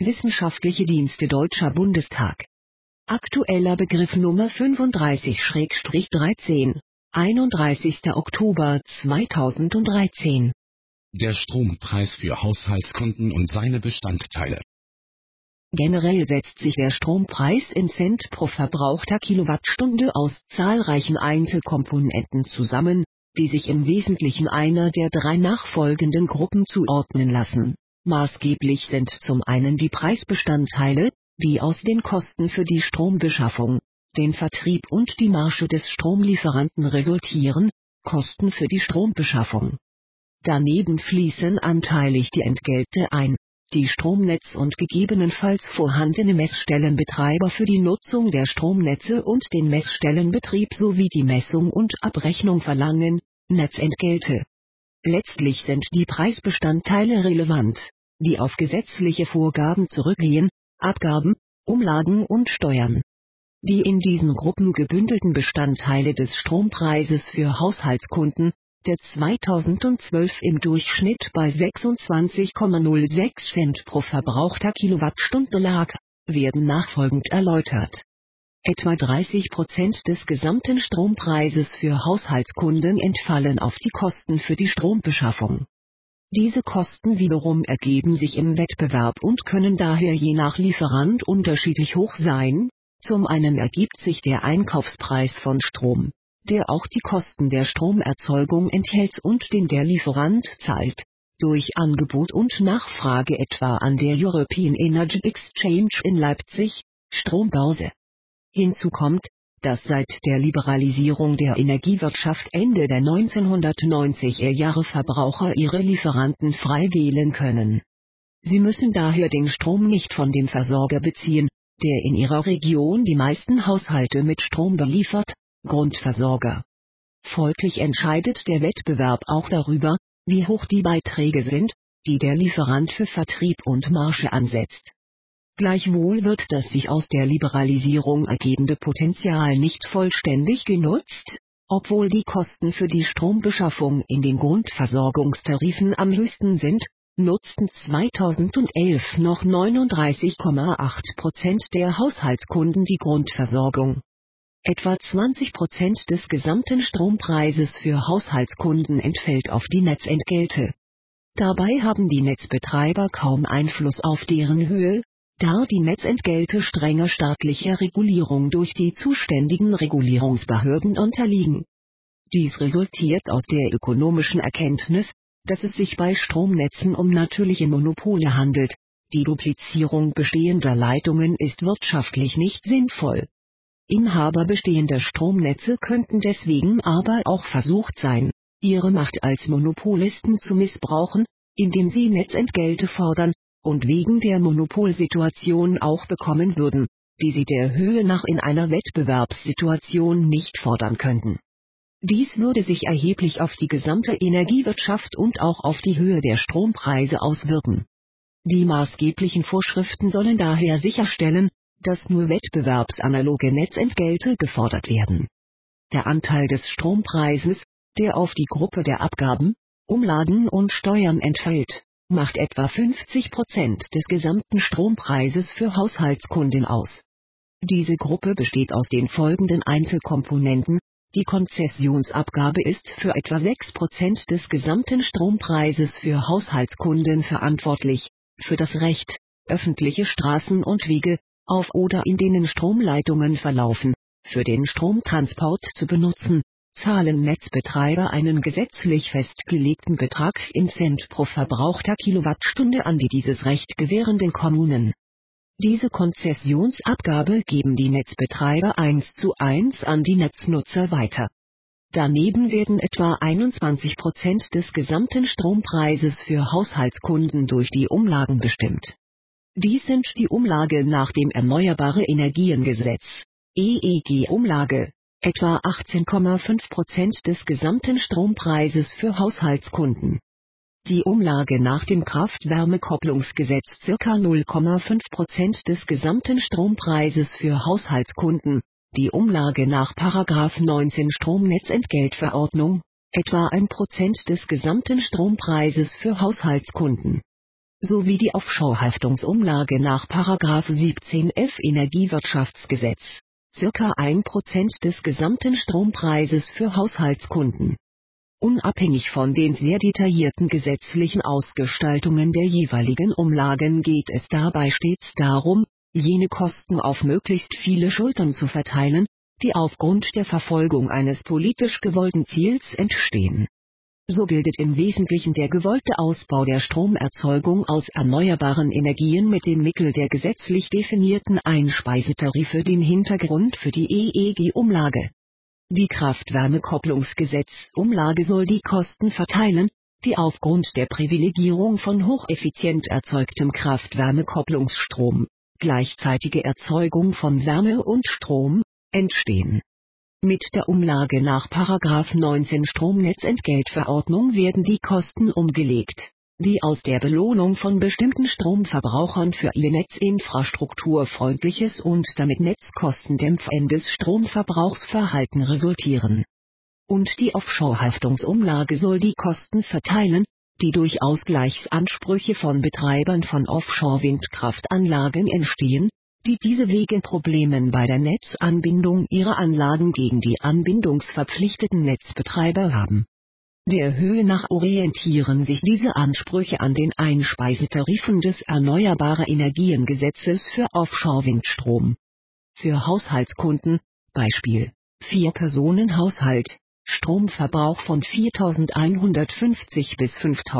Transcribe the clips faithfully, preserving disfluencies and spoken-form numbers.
Wissenschaftliche Dienste Deutscher Bundestag. Aktueller Begriff Nummer fünfunddreißig dreizehn, einunddreißigster Oktober zweitausenddreizehn. Der Strompreis für Haushaltskunden und seine Bestandteile. Generell setzt sich der Strompreis in Cent pro verbrauchter Kilowattstunde aus zahlreichen Einzelkomponenten zusammen, die sich im Wesentlichen einer der drei nachfolgenden Gruppen zuordnen lassen. Maßgeblich sind zum einen die Preisbestandteile, die aus den Kosten für die Strombeschaffung, den Vertrieb und die Marge des Stromlieferanten resultieren, Kosten für die Strombeschaffung. Daneben fließen anteilig die Entgelte ein, die Stromnetz und gegebenenfalls vorhandene Messstellenbetreiber für die Nutzung der Stromnetze und den Messstellenbetrieb sowie die Messung und Abrechnung verlangen, Netzentgelte. Letztlich sind die Preisbestandteile relevant, die auf gesetzliche Vorgaben zurückgehen, Abgaben, Umlagen und Steuern. Die in diesen Gruppen gebündelten Bestandteile des Strompreises für Haushaltskunden, der zweitausendzwölf im Durchschnitt bei sechsundzwanzig Komma null sechs Cent pro verbrauchter Kilowattstunde lag, werden nachfolgend erläutert. Etwa dreißig Prozent des gesamten Strompreises für Haushaltskunden entfallen auf die Kosten für die Strombeschaffung. Diese Kosten wiederum ergeben sich im Wettbewerb und können daher je nach Lieferant unterschiedlich hoch sein. Zum einen ergibt sich der Einkaufspreis von Strom, der auch die Kosten der Stromerzeugung enthält und den der Lieferant zahlt, durch Angebot und Nachfrage etwa an der European Energy Exchange in Leipzig, Strombörse. Hinzu kommt, dass seit der Liberalisierung der Energiewirtschaft Ende der neunzehnhundertneunziger Jahre Verbraucher ihre Lieferanten frei wählen können. Sie müssen daher den Strom nicht von dem Versorger beziehen, der in ihrer Region die meisten Haushalte mit Strom beliefert, Grundversorger. Folglich entscheidet der Wettbewerb auch darüber, wie hoch die Beiträge sind, die der Lieferant für Vertrieb und Marge ansetzt. Gleichwohl wird das sich aus der Liberalisierung ergebende Potenzial nicht vollständig genutzt, obwohl die Kosten für die Strombeschaffung in den Grundversorgungstarifen am höchsten sind, nutzten zweitausendelf noch neununddreißig Komma acht Prozent der Haushaltskunden die Grundversorgung. Etwa zwanzig Prozent des gesamten Strompreises für Haushaltskunden entfällt auf die Netzentgelte. Dabei haben die Netzbetreiber kaum Einfluss auf deren Höhe, da die Netzentgelte strenger staatlicher Regulierung durch die zuständigen Regulierungsbehörden unterliegen. Dies resultiert aus der ökonomischen Erkenntnis, dass es sich bei Stromnetzen um natürliche Monopole handelt. Die Duplizierung bestehender Leitungen ist wirtschaftlich nicht sinnvoll. Inhaber bestehender Stromnetze könnten deswegen aber auch versucht sein, ihre Macht als Monopolisten zu missbrauchen, indem sie Netzentgelte fordern, und wegen der Monopolsituation auch bekommen würden, die sie der Höhe nach in einer Wettbewerbssituation nicht fordern könnten. Dies würde sich erheblich auf die gesamte Energiewirtschaft und auch auf die Höhe der Strompreise auswirken. Die maßgeblichen Vorschriften sollen daher sicherstellen, dass nur wettbewerbsanaloge Netzentgelte gefordert werden. Der Anteil des Strompreises, der auf die Gruppe der Abgaben, Umlagen und Steuern entfällt, macht etwa fünfzig Prozent des gesamten Strompreises für Haushaltskunden aus. Diese Gruppe besteht aus den folgenden Einzelkomponenten: Die Konzessionsabgabe ist für etwa sechs Prozent des gesamten Strompreises für Haushaltskunden verantwortlich, für das Recht, öffentliche Straßen und Wege, auf oder in denen Stromleitungen verlaufen, für den Stromtransport zu benutzen, zahlen Netzbetreiber einen gesetzlich festgelegten Betrag in Cent pro verbrauchter Kilowattstunde an die dieses Recht gewährenden Kommunen. Diese Konzessionsabgabe geben die Netzbetreiber eins zu eins an die Netznutzer weiter. Daneben werden etwa einundzwanzig Prozent des gesamten Strompreises für Haushaltskunden durch die Umlagen bestimmt. Dies sind die Umlage nach dem Erneuerbare Energiengesetz, E E G-Umlage, etwa achtzehn Komma fünf Prozent des gesamten Strompreises für Haushaltskunden. Die Umlage nach dem Kraft-Wärme-Kopplungsgesetz ca. null Komma fünf Prozent des gesamten Strompreises für Haushaltskunden, die Umlage nach Paragraph neunzehn Stromnetzentgeltverordnung, etwa ein Prozent des gesamten Strompreises für Haushaltskunden. sowie die Offshore-Haftungsumlage nach Paragraph siebzehn f Energiewirtschaftsgesetz, circa ein Prozent des gesamten Strompreises für Haushaltskunden. Unabhängig von den sehr detaillierten gesetzlichen Ausgestaltungen der jeweiligen Umlagen geht es dabei stets darum, jene Kosten auf möglichst viele Schultern zu verteilen, die aufgrund der Verfolgung eines politisch gewollten Ziels entstehen. So bildet im Wesentlichen der gewollte Ausbau der Stromerzeugung aus erneuerbaren Energien mit dem Mittel der gesetzlich definierten Einspeisetarife den Hintergrund für die E E G-Umlage. Die Kraft-Wärme-Kopplungsgesetz-Umlage soll die Kosten verteilen, die aufgrund der Privilegierung von hocheffizient erzeugtem Kraft-Wärme-Kopplungsstrom, gleichzeitige Erzeugung von Wärme und Strom, entstehen. Mit der Umlage nach Paragraph neunzehn Stromnetzentgeltverordnung werden die Kosten umgelegt, die aus der Belohnung von bestimmten Stromverbrauchern für ihr netzinfrastrukturfreundliches und damit netzkostendämpfendes Stromverbrauchsverhalten resultieren. Und die Offshore-Haftungsumlage soll die Kosten verteilen, die durch Ausgleichsansprüche von Betreibern von Offshore-Windkraftanlagen entstehen, die diese wegen Problemen bei der Netzanbindung ihrer Anlagen gegen die anbindungsverpflichteten Netzbetreiber haben. Der Höhe nach orientieren sich diese Ansprüche an den Einspeisetarifen des Erneuerbare Energiengesetzes für Offshore-Windstrom. Für Haushaltskunden, Beispiel, Vier-Personen-Haushalt, Stromverbrauch von viertausendeinhundertfünfzig bis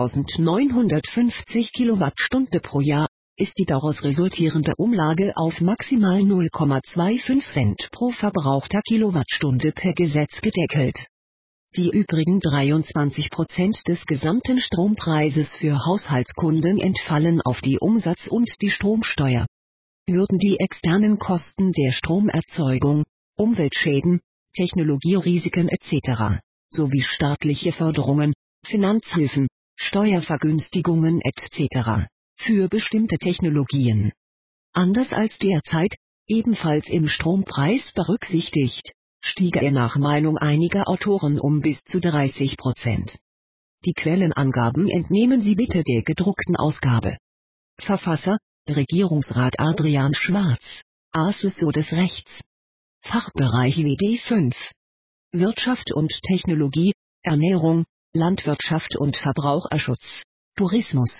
fünftausendneunhundertfünfzig Kilowattstunden pro Jahr, ist die daraus resultierende Umlage auf maximal null Komma fünfundzwanzig Cent pro verbrauchter Kilowattstunde per Gesetz gedeckelt. Die übrigen dreiundzwanzig Prozent des gesamten Strompreises für Haushaltskunden entfallen auf die Umsatz- und die Stromsteuer. Würden die externen Kosten der Stromerzeugung, Umweltschäden, Technologierisiken et cetera, sowie staatliche Förderungen, Finanzhilfen, Steuervergünstigungen et cetera, für bestimmte Technologien, anders als derzeit, ebenfalls im Strompreis berücksichtigt, stiege er nach Meinung einiger Autoren um bis zu dreißig Prozent. Die Quellenangaben entnehmen Sie bitte der gedruckten Ausgabe. Verfasser, Regierungsrat Adrian Schwarz, Assessor des Rechts. Fachbereich W D fünf. Wirtschaft und Technologie, Ernährung, Landwirtschaft und Verbraucherschutz, Tourismus.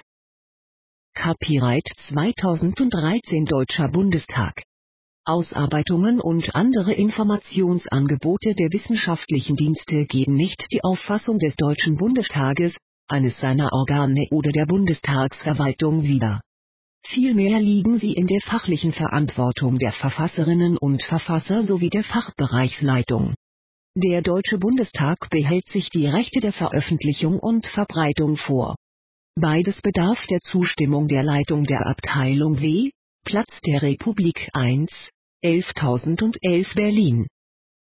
Copyright zweitausenddreizehn Deutscher Bundestag. Ausarbeitungen und andere Informationsangebote der wissenschaftlichen Dienste geben nicht die Auffassung des Deutschen Bundestages, eines seiner Organe oder der Bundestagsverwaltung wider. Vielmehr liegen sie in der fachlichen Verantwortung der Verfasserinnen und Verfasser sowie der Fachbereichsleitung. Der Deutsche Bundestag behält sich die Rechte der Veröffentlichung und Verbreitung vor. Beides bedarf der Zustimmung der Leitung der Abteilung W, Platz der Republik eins, elftausendundelf Berlin.